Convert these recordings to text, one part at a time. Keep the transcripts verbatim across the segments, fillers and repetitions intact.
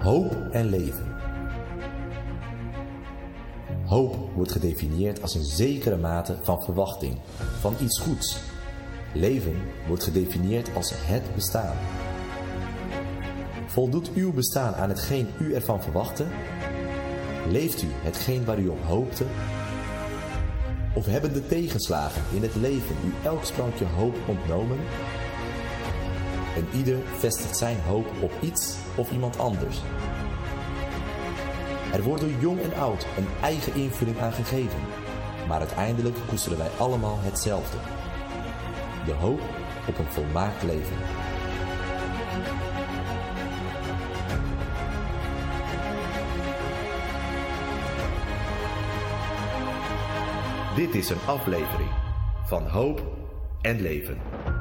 Hoop en leven. Hoop wordt gedefinieerd als een zekere mate van verwachting, van iets goeds. Leven wordt gedefinieerd als het bestaan. Voldoet uw bestaan aan hetgeen u ervan verwachtte? Leeft u hetgeen waar u op hoopte? Of hebben de tegenslagen in het leven u elk sprankje hoop ontnomen? En ieder vestigt zijn hoop op iets of iemand anders. Er wordt door jong en oud een eigen invulling aan gegeven, maar uiteindelijk koesteren wij allemaal hetzelfde. De hoop op een volmaakt leven. Dit is een aflevering van Hoop en Leven.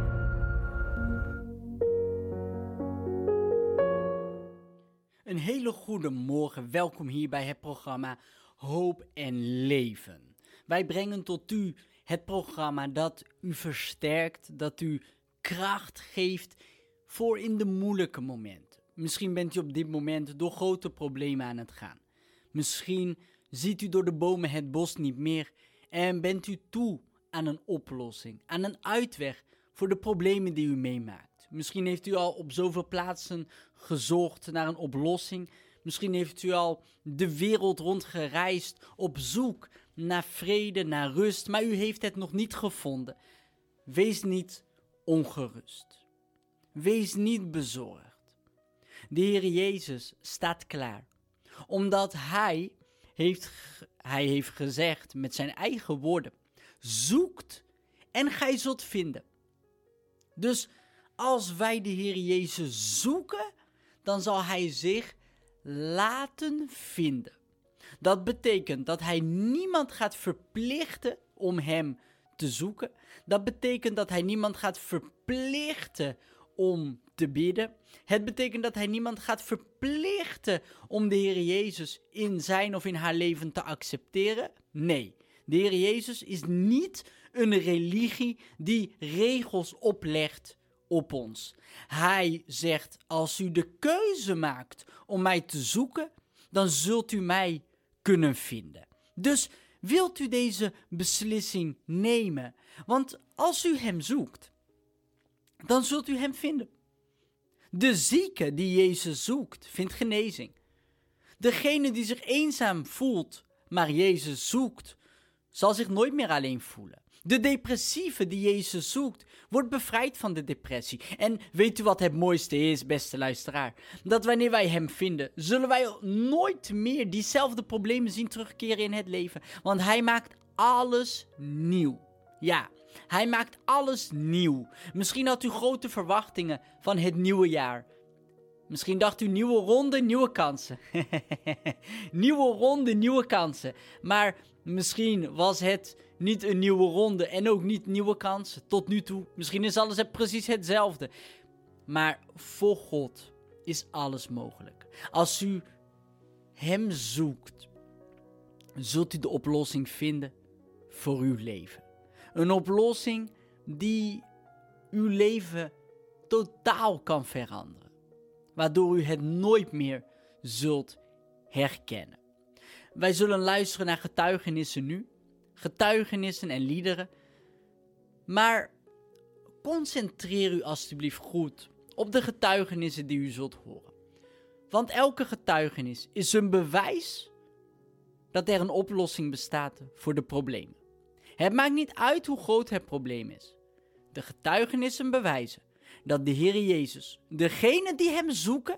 Een hele goede morgen, welkom hier bij het programma Hoop en Leven. Wij brengen tot u het programma dat u versterkt, dat u kracht geeft voor in de moeilijke momenten. Misschien bent u op dit moment door grote problemen aan het gaan. Misschien ziet u door de bomen het bos niet meer en bent u toe aan een oplossing, aan een uitweg voor de problemen die u meemaakt. Misschien heeft u al op zoveel plaatsen gezocht naar een oplossing. Misschien heeft u al de wereld rondgereisd op zoek naar vrede, naar rust, maar u heeft het nog niet gevonden. Wees niet ongerust. Wees niet bezorgd. De Heer Jezus staat klaar, omdat Hij heeft, hij heeft gezegd met zijn eigen woorden: zoekt en gij zult vinden. Dus als wij de Heer Jezus zoeken, dan zal Hij zich laten vinden. Dat betekent dat Hij niemand gaat verplichten om Hem te zoeken. Dat betekent dat Hij niemand gaat verplichten om te bidden. Het betekent dat Hij niemand gaat verplichten om de Heer Jezus in zijn of in haar leven te accepteren. Nee, de Heer Jezus is niet een religie die regels oplegt op ons. Hij zegt: als u de keuze maakt om mij te zoeken, dan zult u mij kunnen vinden. Dus wilt u deze beslissing nemen? Want als u hem zoekt, dan zult u hem vinden. De zieke die Jezus zoekt, vindt genezing. Degene die zich eenzaam voelt, maar Jezus zoekt, zal zich nooit meer alleen voelen. De depressieve die Jezus zoekt, wordt bevrijd van de depressie. En weet u wat het mooiste is, beste luisteraar? Dat wanneer wij hem vinden, zullen wij nooit meer diezelfde problemen zien terugkeren in het leven. Want hij maakt alles nieuw. Ja, hij maakt alles nieuw. Misschien had u grote verwachtingen van het nieuwe jaar. Misschien dacht u: nieuwe ronde, nieuwe kansen. Nieuwe ronde, nieuwe kansen. Maar misschien was het niet een nieuwe ronde en ook niet nieuwe kansen tot nu toe. Misschien is alles het precies hetzelfde. Maar voor God is alles mogelijk. Als u hem zoekt, zult u de oplossing vinden voor uw leven. Een oplossing die uw leven totaal kan veranderen. Waardoor u het nooit meer zult herkennen. Wij zullen luisteren naar getuigenissen nu. Getuigenissen en liederen. Maar concentreer u alstublieft goed op de getuigenissen die u zult horen. Want elke getuigenis is een bewijs dat er een oplossing bestaat voor de problemen. Het maakt niet uit hoe groot het probleem is. De getuigenissen bewijzen dat de Heer Jezus, degene die hem zoeken,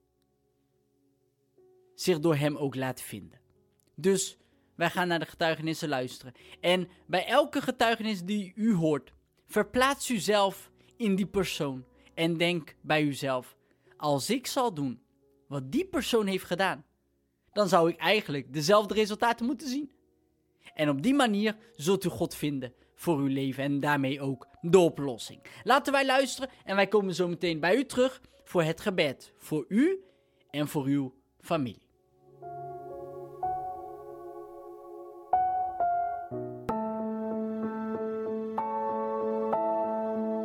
zich door hem ook laat vinden. Dus wij gaan naar de getuigenissen luisteren. En bij elke getuigenis die u hoort, verplaats u zelf in die persoon. En denk bij uzelf: als ik zal doen wat die persoon heeft gedaan, dan zou ik eigenlijk dezelfde resultaten moeten zien. En op die manier zult u God vinden voor uw leven en daarmee ook de oplossing. Laten wij luisteren en wij komen zo meteen bij u terug voor het gebed. Voor u en voor uw familie.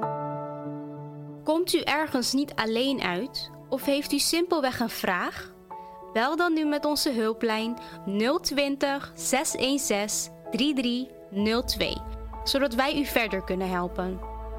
Komt u ergens niet alleen uit of heeft u simpelweg een vraag? Bel dan nu met onze hulplijn nul twintig, zeshonderdzestig, drieëndertig nul twee, zodat wij u verder kunnen helpen.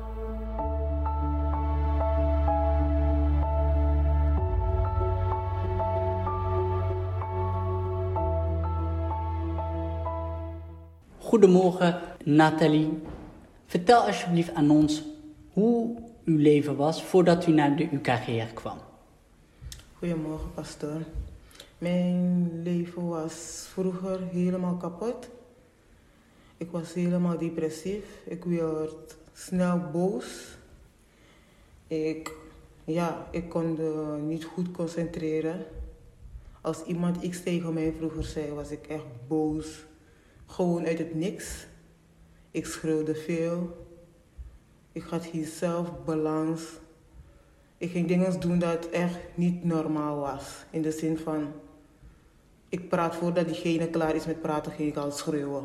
Goedemorgen Nathalie. Vertel alsjeblieft aan ons hoe uw leven was voordat u naar de U K G R kwam. Goedemorgen, pastoor. Mijn leven was vroeger helemaal kapot. Ik was helemaal depressief. Ik werd snel boos. Ik, ja, ik kon uh, niet goed concentreren. Als iemand iets tegen mij vroeger zei, was ik echt boos. Gewoon uit het niks. Ik schreeuwde veel. Ik had geen zelfbalans. Ik ging dingen doen dat echt niet normaal was. In de zin van, ik praat voordat diegene klaar is met praten, ging ik al schreeuwen.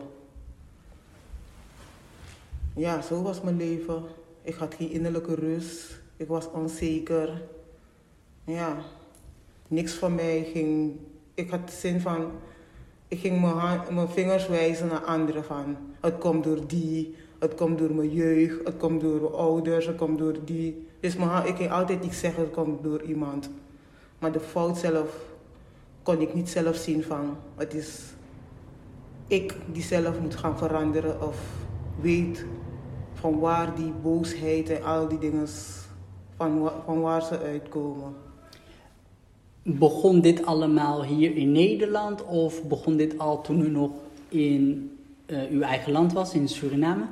Ja, zo was mijn leven. Ik had geen innerlijke rust. Ik was onzeker. Ja, niks van mij ging... Ik had de zin van... Ik ging mijn, hand, mijn vingers wijzen naar anderen van... Het komt door die, het komt door mijn jeugd, het komt door mijn ouders, het komt door die... Dus mijn, ik ging altijd iets zeggen, het komt door iemand. Maar de fout zelf kon ik niet zelf zien van... Het is ik die zelf moet gaan veranderen of weet van waar die boosheid en al die dingen... Van, van waar ze uitkomen. Begon dit allemaal hier in Nederland of begon dit al toen u nog in uh, uw eigen land was, in Suriname?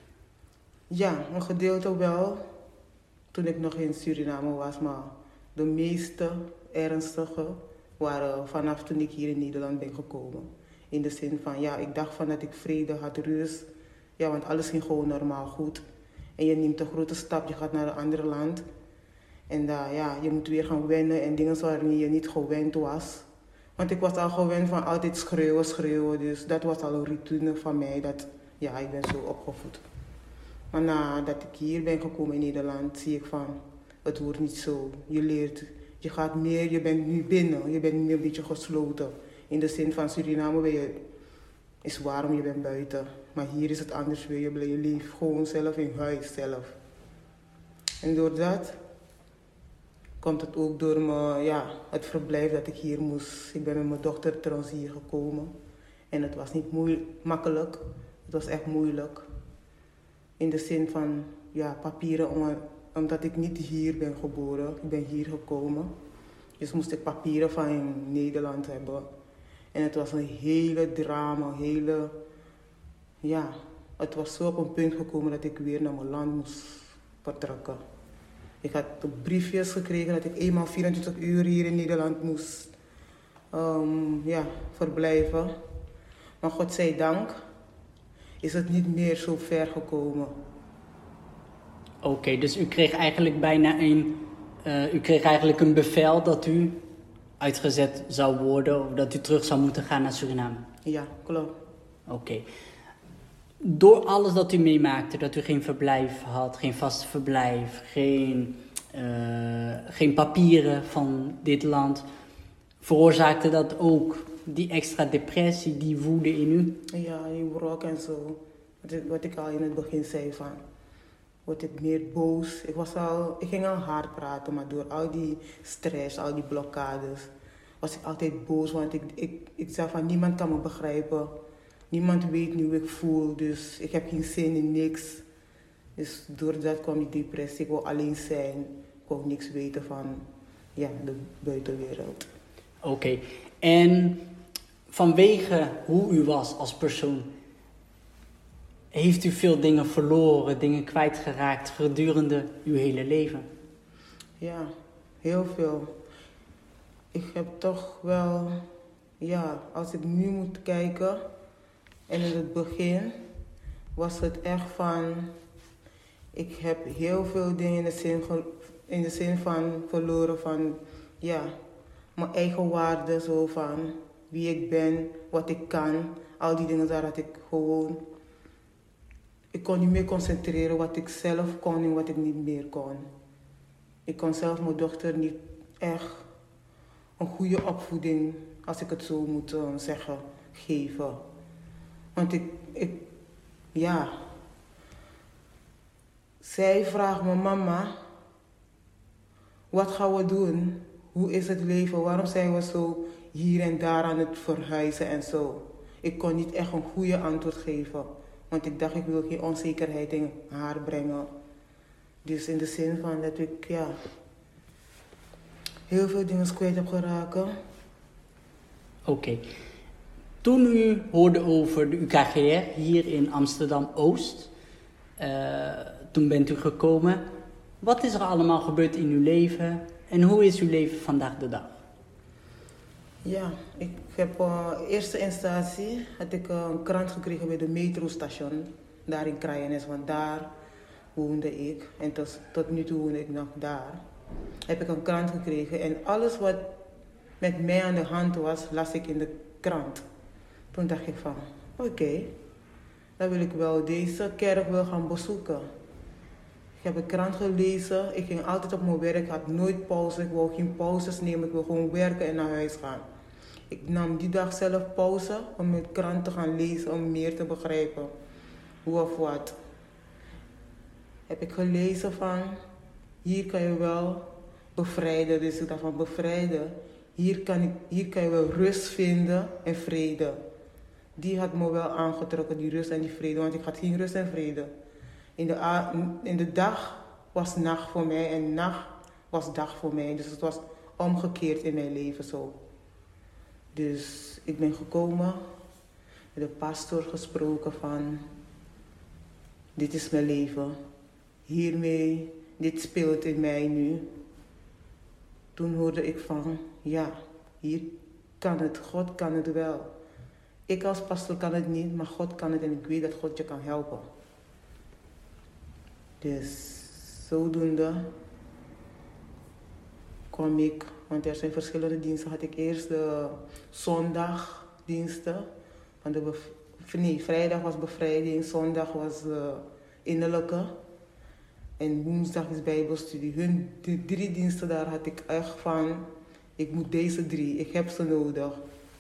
Ja, een gedeelte wel, toen ik nog in Suriname was, maar de meeste ernstige waren vanaf toen ik hier in Nederland ben gekomen. In de zin van, ja, ik dacht van dat ik vrede had, rust, ja, want alles ging gewoon normaal goed. En je neemt een grote stap, je gaat naar een ander land. En uh, ja, je moet weer gaan wennen en dingen waarin je niet gewend was. Want ik was al gewend van altijd schreeuwen, schreeuwen. Dus dat was al een routine van mij. Dat, ja, ik ben zo opgevoed. Maar nadat ik hier ben gekomen in Nederland, zie ik van, het wordt niet zo. Je leert, je gaat meer, je bent nu binnen. Je bent nu een beetje gesloten. In de zin van Suriname ben je, is warm, je bent buiten. Maar hier is het anders weer. Je, je leeft gewoon zelf in huis zelf. En door dat... komt het ook door mijn, ja, het verblijf dat ik hier moest. Ik ben met mijn dochter trouwens hier gekomen. En het was niet moeilijk, makkelijk. Het was echt moeilijk. In de zin van ja, papieren, om, omdat ik niet hier ben geboren. Ik ben hier gekomen. Dus moest ik papieren van in Nederland hebben. En het was een hele drama, een hele... Ja, het was zo op een punt gekomen dat ik weer naar mijn land moest vertrekken. Ik had briefjes gekregen dat ik eenmaal vierentwintig uur hier in Nederland moest um, ja, verblijven. Maar godzijdank is het niet meer zo ver gekomen. Oké, okay, dus u kreeg eigenlijk bijna een, uh, u kreeg eigenlijk een bevel dat u uitgezet zou worden of dat u terug zou moeten gaan naar Suriname? Ja, klopt. Oké. Okay. Door alles dat u meemaakte, dat u geen verblijf had, geen vast verblijf, geen, uh, geen papieren van dit land, veroorzaakte dat ook die extra depressie, die woede in u? Ja, die wrok en zo. Wat ik al in het begin zei van, word ik meer boos. Ik, was al, ik ging al hard praten, maar door al die stress, al die blokkades, was ik altijd boos. Want ik, ik, ik zei van, niemand kan me begrijpen. Niemand weet nu hoe ik voel, dus ik heb geen zin in niks. Dus doordat kwam die depressie. Ik wou alleen zijn. Ik wou niks weten van ja, de buitenwereld. Oké, okay. En vanwege hoe u was als persoon, heeft u veel dingen verloren, dingen kwijtgeraakt gedurende uw hele leven? Ja, heel veel. Ik heb toch wel, ja, als ik nu moet kijken... En in het begin was het echt van, ik heb heel veel dingen in de zin, in de zin van verloren van, ja, mijn eigen waarde, zo van wie ik ben, wat ik kan, al die dingen daar had ik gewoon, ik kon niet meer concentreren wat ik zelf kon en wat ik niet meer kon. Ik kon zelf mijn dochter niet echt een goede opvoeding, als ik het zo moet uh, zeggen, geven. Want ik, ik, ja, zij vraagt me, mama, wat gaan we doen? Hoe is het leven? Waarom zijn we zo hier en daar aan het verhuizen en zo? Ik kon niet echt een goede antwoord geven. Want ik dacht, ik wil geen onzekerheid in haar brengen. Dus in de zin van dat ik, ja, heel veel dingen kwijt heb geraakt. Oké. Okay. Toen u hoorde over de U K G R hier in Amsterdam-Oost, uh, toen bent u gekomen. Wat is er allemaal gebeurd in uw leven en hoe is uw leven vandaag de dag? Ja, ik heb uh, in eerste instantie had ik uh, een krant gekregen bij de metrostation, daar in Kraaiennes, want daar woonde ik. En tot, tot nu toe woonde ik nog daar. Heb ik een krant gekregen en alles wat met mij aan de hand was, las ik in de krant. Toen dacht ik van, oké, okay, dan wil ik wel deze kerk wil gaan bezoeken. Ik heb een krant gelezen, ik ging altijd op mijn werk, ik had nooit pauze, ik wou geen pauzes nemen, ik wil gewoon werken en naar huis gaan. Ik nam die dag zelf pauze om mijn krant te gaan lezen, om meer te begrijpen hoe of wat. Heb ik gelezen van, hier kan je wel bevrijden, dus ik dacht van bevrijden, hier kan, ik, hier kan je wel rust vinden en vrede. Die had me wel aangetrokken, die rust en die vrede, want ik had geen rust en vrede. In de, in de dag was nacht voor mij en nacht was dag voor mij. Dus het was omgekeerd in mijn leven zo. Dus ik ben gekomen, met de pastor gesproken van, dit is mijn leven. Hiermee, dit speelt in mij nu. Toen hoorde ik van, ja, hier kan het, God kan het wel. Ik als pastor kan het niet, maar God kan het en ik weet dat God je kan helpen. Dus zodoende kwam ik, want er zijn verschillende diensten. Had ik eerst de zondagdiensten. Van de bev- nee, vrijdag was bevrijding, zondag was de innerlijke. En woensdag is bijbelstudie. Hun die drie diensten daar had ik echt van, ik moet deze drie, ik heb ze nodig.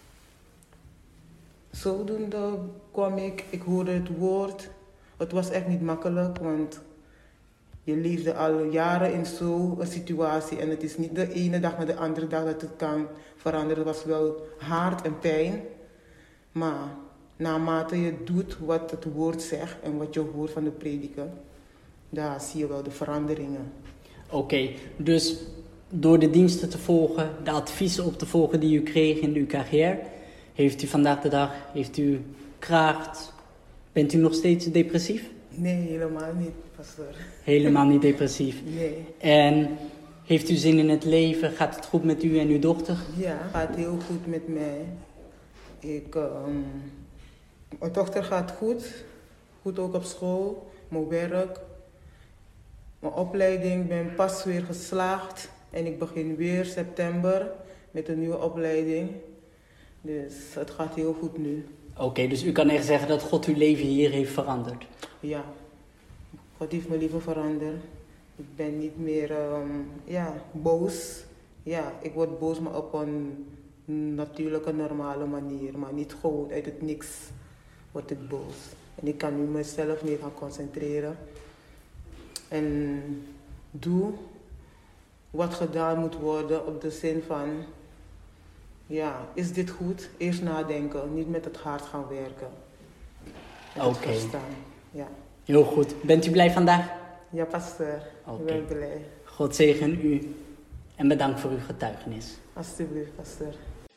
Zodoende kwam ik, ik hoorde het woord. Het was echt niet makkelijk, want je leefde al jaren in zo'n situatie en het is niet de ene dag naar de andere dag dat het kan veranderen. Het was wel hard en pijn, maar naarmate je doet wat het woord zegt en wat je hoort van de prediker, daar zie je wel de veranderingen. Oké, okay, dus door de diensten te volgen, de adviezen op te volgen die u kreeg in de U K G R, heeft u vandaag de dag, heeft u kracht, bent u nog steeds depressief? Nee, helemaal niet, pastor. Helemaal niet depressief? Nee. En heeft u zin in het leven? Gaat het goed met u en uw dochter? Ja, het gaat heel goed met mij. Ik, um, mijn dochter gaat goed, goed ook op school, mijn werk. Mijn opleiding, ik ben pas weer geslaagd en ik begin weer september met een nieuwe opleiding. Dus het gaat heel goed nu. Oké, okay, dus u kan echt zeggen dat God uw leven hier heeft veranderd? Ja, God heeft mijn leven veranderd. Ik ben niet meer um, ja, boos. Ja, ik word boos, maar op een natuurlijke, normale manier. Maar niet gewoon uit het niks word ik boos. En ik kan nu mezelf meer gaan concentreren. En doe wat gedaan moet worden op de zin van, ja, is dit goed? Eerst nadenken, niet met het hart gaan werken. Oké. Okay. Ja. Heel goed. Bent u blij vandaag? Ja, pastor. Okay. Ik ben blij. God zegen u en bedankt voor uw getuigenis. Alsjeblieft, pastor.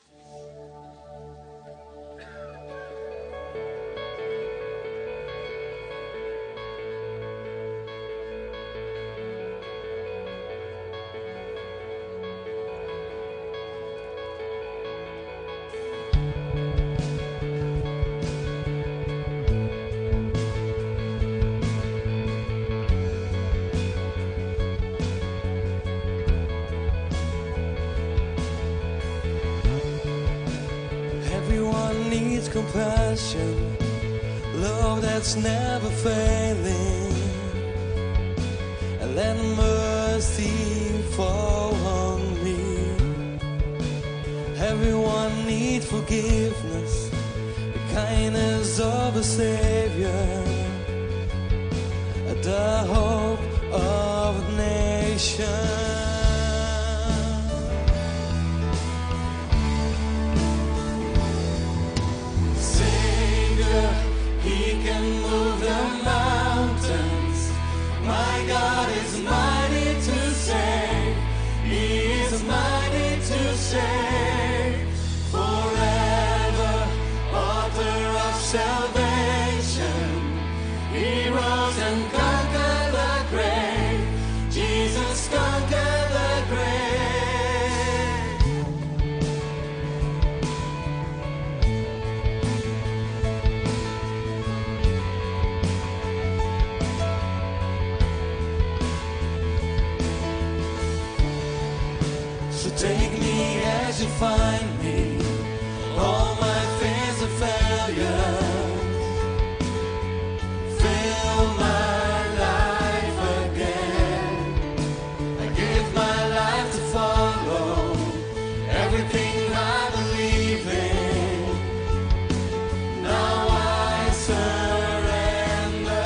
Compassion, love that's never failing, and let mercy fall on me. everyone need forgiveness, the kindness of a Savior, the hope of a nation. Savior, He can move the mountains. My God is mighty to save. He is mighty to save. Forever, author of salvation. He rose and conquered the grave. Jesus conquered the grave. So take me as you find me. All my fears and failures. Fill my life again. I give my life to follow everything I believe in. Now I surrender.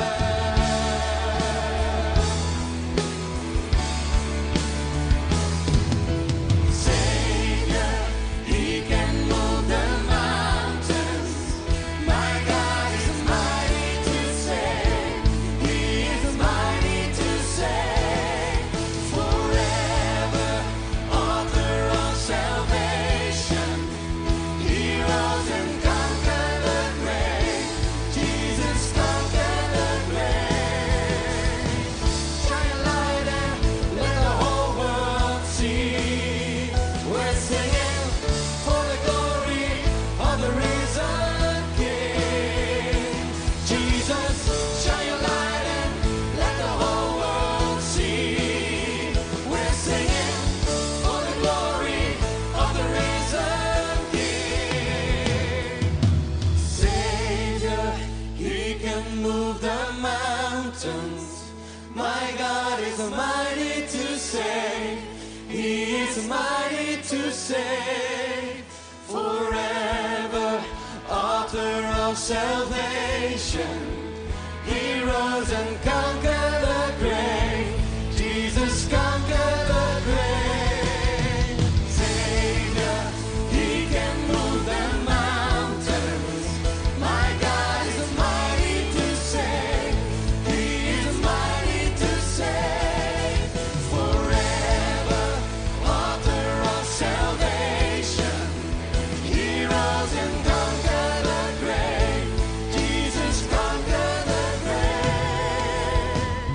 Savior, He can move the mountains. My God is mighty to save. He is mighty to save. Forever, author of salvation. He rose and conquered the grave. Jesus conquered the grave. Shine a light and let the whole world see. We're singing for the glory of the risen King. Jesus, shine your light and let the whole world see. We're singing for the glory of the risen King. Savior, He can move the mountains. My God is mighty to save. He is mighty to save. Forever, author of salvation. He rose and conquered the grave. Jesus conquered the grave. Savior, He can move the mountains. My God is mighty to save. He is mighty to save. Forever, author of salvation. He rose and conquered the grave. Jesus conquered the grave.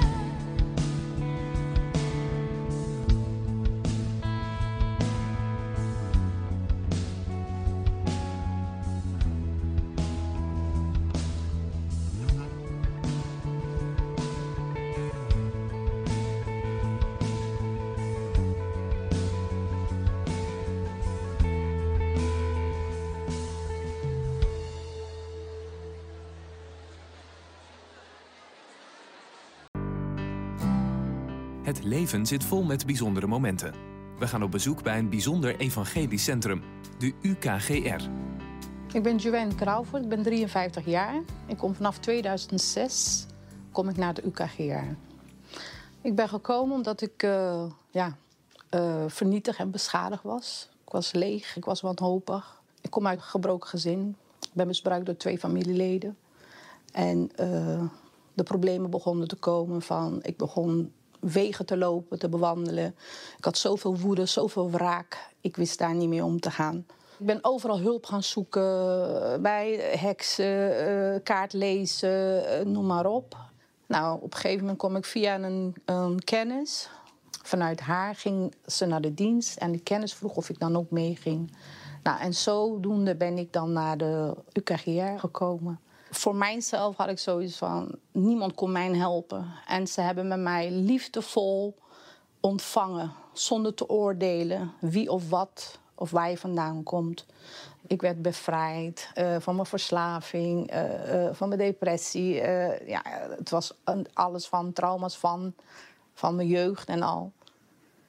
Het leven zit vol met bijzondere momenten. We gaan op bezoek bij een bijzonder evangelisch centrum, de U K G R. Ik ben Joanne Crawford, ik ben drieënvijftig jaar. Ik kom vanaf tweeduizend zes kom ik naar de U K G R. Ik ben gekomen omdat ik uh, ja, uh, vernietigd en beschadigd was. Ik was leeg, ik was wanhopig. Ik kom uit een gebroken gezin. Ik ben misbruikt door twee familieleden. En uh, de problemen begonnen te komen van... Ik begon wegen te lopen, te bewandelen. Ik had zoveel woede, zoveel wraak. Ik wist daar niet meer om te gaan. Ik ben overal hulp gaan zoeken, bij heksen, uh, kaartlezen, uh, noem maar op. Nou, op een gegeven moment kom ik via een, een kennis. Vanuit haar ging ze naar de dienst en die kennis vroeg of ik dan ook meeging. Nou, en zodoende ben ik dan naar de U K G R gekomen. Voor mijzelf had ik zoiets van, niemand kon mij helpen. En ze hebben met mij liefdevol ontvangen, zonder te oordelen wie of wat of waar je vandaan komt. Ik werd bevrijd uh, van mijn verslaving, uh, uh, van mijn depressie. Uh, ja, het was alles van trauma's van, van mijn jeugd en al.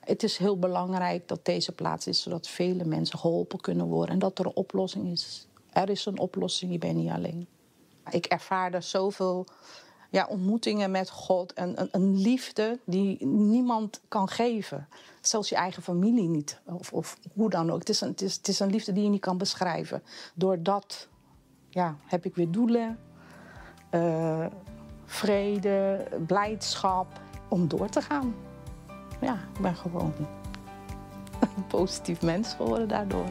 Het is heel belangrijk dat deze plaats is, zodat vele mensen geholpen kunnen worden. En dat er een oplossing is. Er is een oplossing, je bent niet alleen. Ik ervaarde zoveel ja, ontmoetingen met God. En een, een liefde die niemand kan geven. Zelfs je eigen familie niet. Of, of hoe dan ook. Het is, een, het, is, het is een liefde die je niet kan beschrijven. Door dat ja, heb ik weer doelen. Uh, vrede, blijdschap. Om door te gaan. Ja, ik ben gewoon een positief mens geworden daardoor.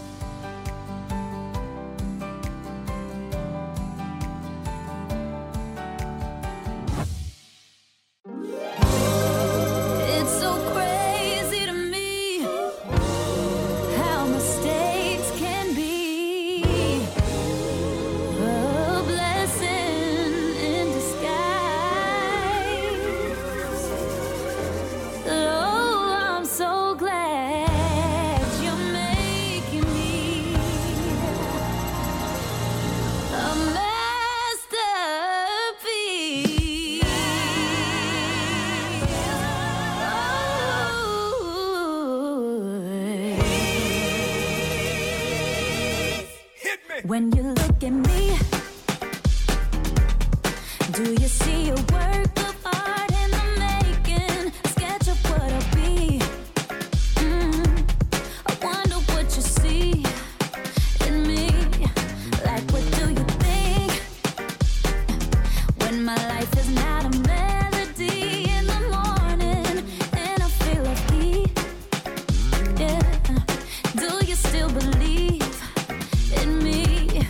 When you look at me, do you see a work of art in the making? A sketch of what I'll be. Mm, I wonder what you see in me. Like, what do you think when my life is not a melody in the morning and I feel like me? Yeah, do you still believe in me?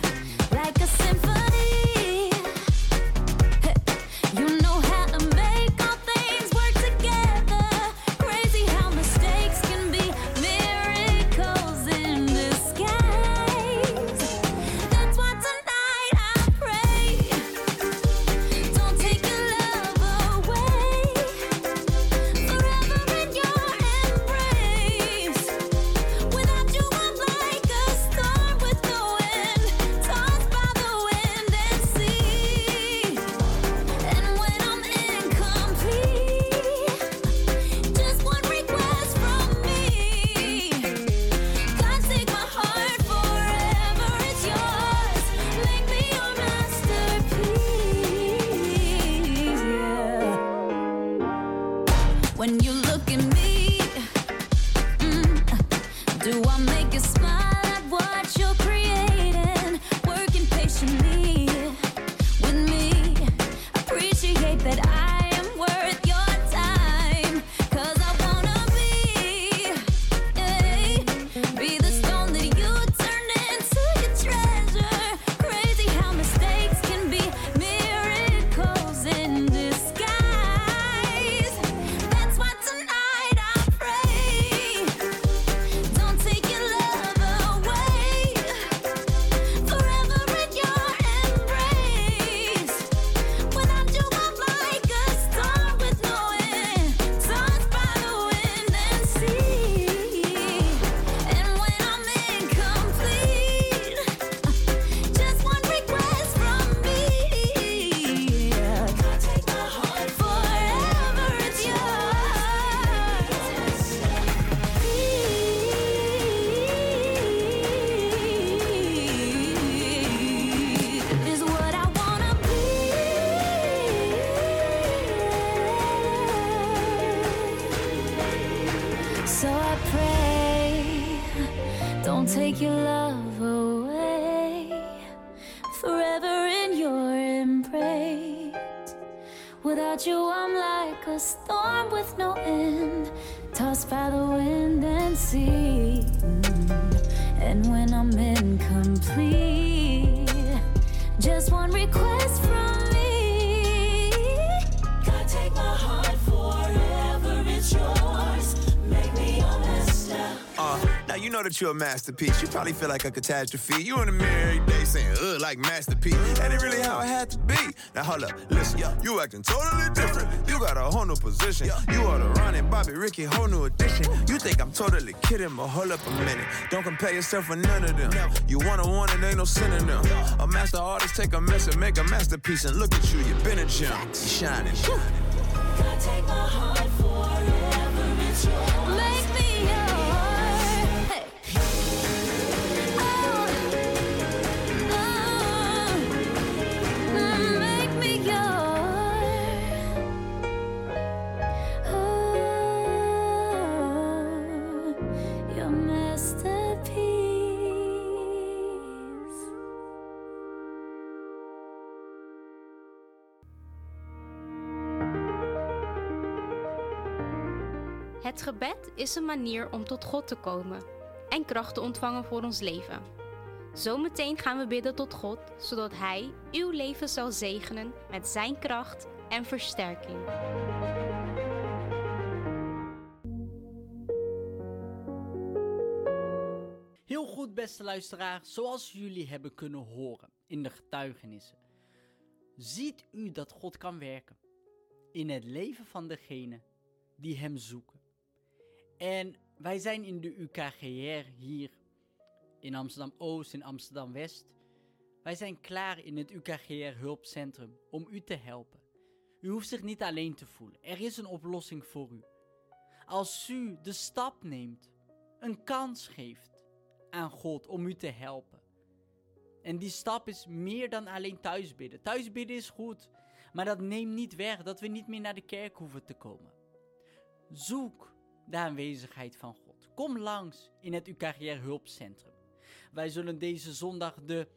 When you look at me, mm, do I make you smile at what you're creating? Working patiently with me. Appreciate that I am worth your time. Cause I wanna be, eh, be the stone that you turn into your treasure. Crazy how mistakes can be miracles in disguise. So I pray, don't take your love away. Forever in your embrace. Without you I'm like a storm with no end, tossed by the wind and sea. And when I'm incomplete, just one request from me. God, take my heart forever, it's yours. Make me your master. Uh, now you know that you're a masterpiece. You probably feel like a catastrophe. You in the mirror every day saying, ugh, like masterpiece. That ain't really how it had to be. Now hold up, listen, you acting totally different. You got a whole new position. You are the running Bobby Ricky, whole new edition. You think I'm totally kidding, but hold up a minute. Don't compare yourself with none of them. You one on one and ain't no synonym. A master artist take a mess and make a masterpiece. And look at you, you've been a gem. You shining. God, take my heart forever, it's yours. Het gebed is een manier om tot God te komen en kracht te ontvangen voor ons leven. Zometeen gaan we bidden tot God, zodat Hij uw leven zal zegenen met zijn kracht en versterking. Heel goed, beste luisteraars, zoals jullie hebben kunnen horen in de getuigenissen, ziet u dat God kan werken in het leven van degenen die hem zoeken. En wij zijn in de U K G R hier in Amsterdam-Oost, in Amsterdam-West. Wij zijn klaar in het U K G R hulpcentrum om u te helpen. U hoeft zich niet alleen te voelen. Er is een oplossing voor u. Als u de stap neemt, een kans geeft aan God om u te helpen. En die stap is meer dan alleen thuisbidden. Thuisbidden is goed, maar dat neemt niet weg dat we niet meer naar de kerk hoeven te komen. Zoek de aanwezigheid van God. Kom langs in het U K G R hulpcentrum. Wij zullen deze zondag de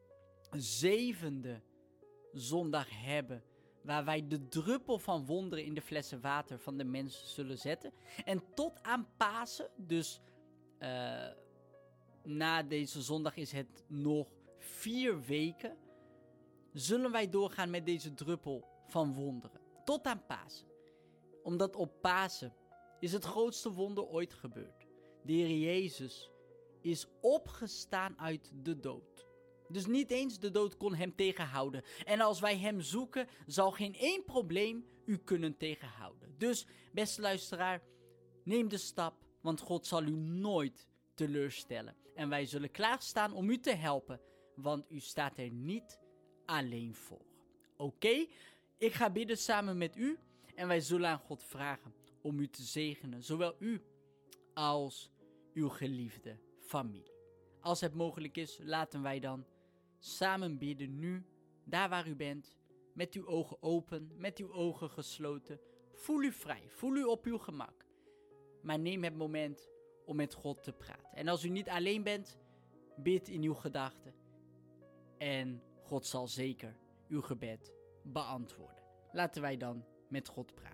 zevende zondag hebben, waar wij de druppel van wonderen in de flessen water van de mensen zullen zetten. En tot aan Pasen, dus uh, na deze zondag is het nog vier weken, zullen wij doorgaan met deze druppel van wonderen. Tot aan Pasen. Omdat op Pasen is het grootste wonder ooit gebeurd. De Heer Jezus is opgestaan uit de dood. Dus niet eens de dood kon hem tegenhouden. En als wij hem zoeken, zal geen één probleem u kunnen tegenhouden. Dus, beste luisteraar, neem de stap, want God zal u nooit teleurstellen. En wij zullen klaarstaan om u te helpen, want u staat er niet alleen voor. Oké, okay? Ik ga bidden samen met u en wij zullen aan God vragen om u te zegenen, zowel u als uw geliefde familie. Als het mogelijk is, laten wij dan samen bidden nu, daar waar u bent, met uw ogen open, met uw ogen gesloten. Voel u vrij, voel u op uw gemak. Maar neem het moment om met God te praten. En als u niet alleen bent, bid in uw gedachten. En God zal zeker uw gebed beantwoorden. Laten wij dan met God praten.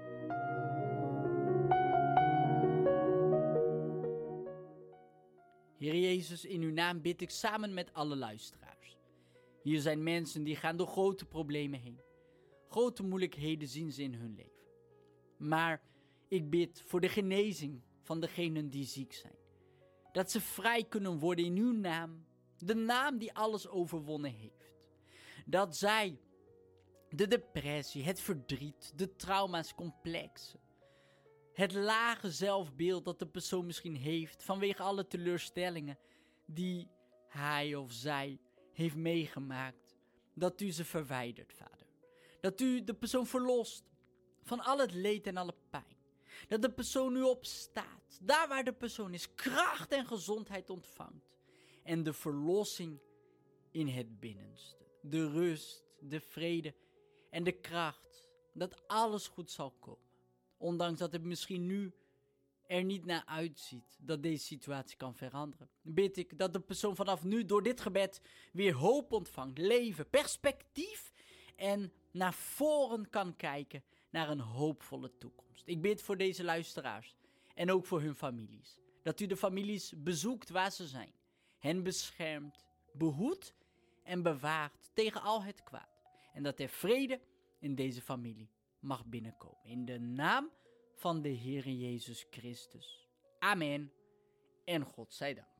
Heer Jezus, in uw naam bid ik samen met alle luisteraars. Hier zijn mensen die gaan door grote problemen heen. Grote moeilijkheden zien ze in hun leven. Maar ik bid voor de genezing van degenen die ziek zijn. Dat ze vrij kunnen worden in uw naam. De naam die alles overwonnen heeft. Dat zij de depressie, het verdriet, de trauma's, complexen, het lage zelfbeeld dat de persoon misschien heeft vanwege alle teleurstellingen die hij of zij heeft meegemaakt, dat u ze verwijdert, Vader. Dat u de persoon verlost van al het leed en alle pijn. Dat de persoon nu opstaat, daar waar de persoon is, kracht en gezondheid ontvangt. En de verlossing in het binnenste. De rust, de vrede en de kracht, dat alles goed zal komen. Ondanks dat het misschien nu er niet naar uitziet dat deze situatie kan veranderen. Bid ik dat de persoon vanaf nu door dit gebed weer hoop ontvangt, leven, perspectief en naar voren kan kijken naar een hoopvolle toekomst. Ik bid voor deze luisteraars en ook voor hun families. Dat u de families bezoekt waar ze zijn. Hen beschermt, behoedt en bewaart tegen al het kwaad. En dat er vrede in deze familie mag binnenkomen. In de naam van de Heere Jezus Christus. Amen. En God zij dank.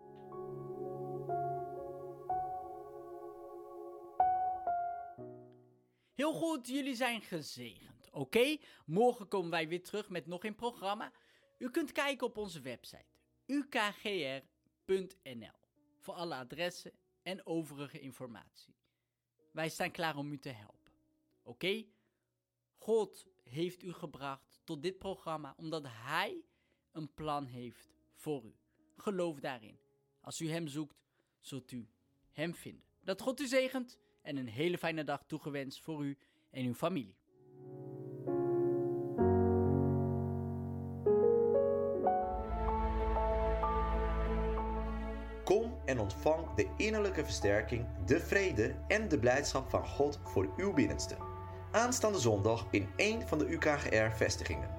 Heel goed, jullie zijn gezegend. Oké, okay? Morgen komen wij weer terug met nog een programma. U kunt kijken op onze website u k g r punt n l voor alle adressen en overige informatie. Wij staan klaar om u te helpen. Oké? Okay? God heeft u gebracht tot dit programma omdat Hij een plan heeft voor u. Geloof daarin. Als u Hem zoekt, zult u Hem vinden. Dat God u zegent en een hele fijne dag toegewenst voor u en uw familie. Kom en ontvang de innerlijke versterking, de vrede en de blijdschap van God voor uw binnenste. Aanstaande zondag in één van de U K G R-vestigingen.